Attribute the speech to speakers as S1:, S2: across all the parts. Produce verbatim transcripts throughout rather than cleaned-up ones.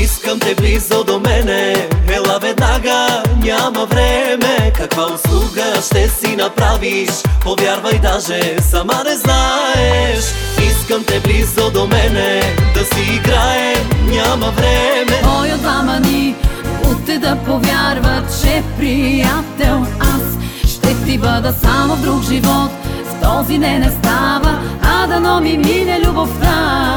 S1: Искам те близо до мене, ела веднага, няма време. Каква услуга ще си направиш, повярвай, даже сама не знаеш. Искам те близо до мене, да си играем, няма време.
S2: Кой от двама ни утре да повярва, че приятел аз ще ти бъда само в друг живот. В този не не става, а дано ми мине любовта.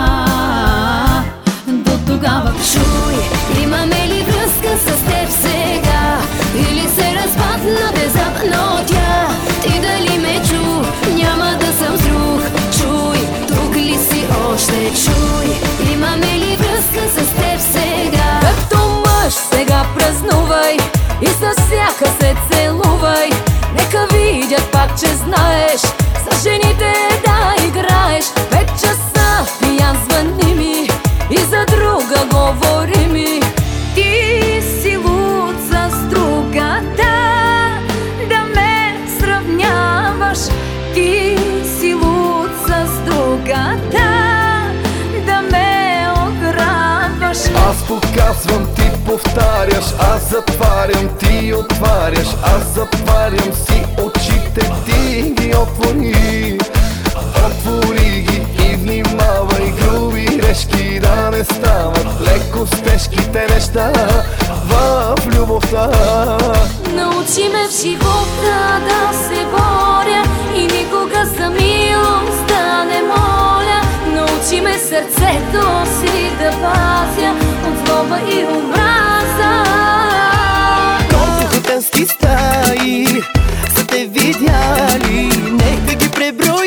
S2: До тогава
S3: чуй, имаме ли връзка с теб сега, или се разпадна внезапно тя? Ти дали ме чу, няма да съм с друг. Чуй, тук ли си още? Чуй, имаме ли връзка с теб сега?
S2: като мъж сега празнувай и с всяка се целувай. Нека видят пак, че знаеш с жените да играеш. Пет часа пиян звъни ми и за друга говори ми. Ти си луд с другата, да ме сравняваш. Ти си луд с другата, да ме ограбваш.
S4: Аз показвам, ти повтаряш, аз затварям, ти отваряш. Аз затварям си очите, ти ги отвори. Отвори ги и внимавай, груби грешки да не стават. Леко с тежките неща в любовта.
S3: Научи ме в живота да се боря и никога за милост да не моля. Научи ме сърцето си да пазя от злоба и омраза.
S1: Колко хотелски стаи са те видяли, нека ги преброи.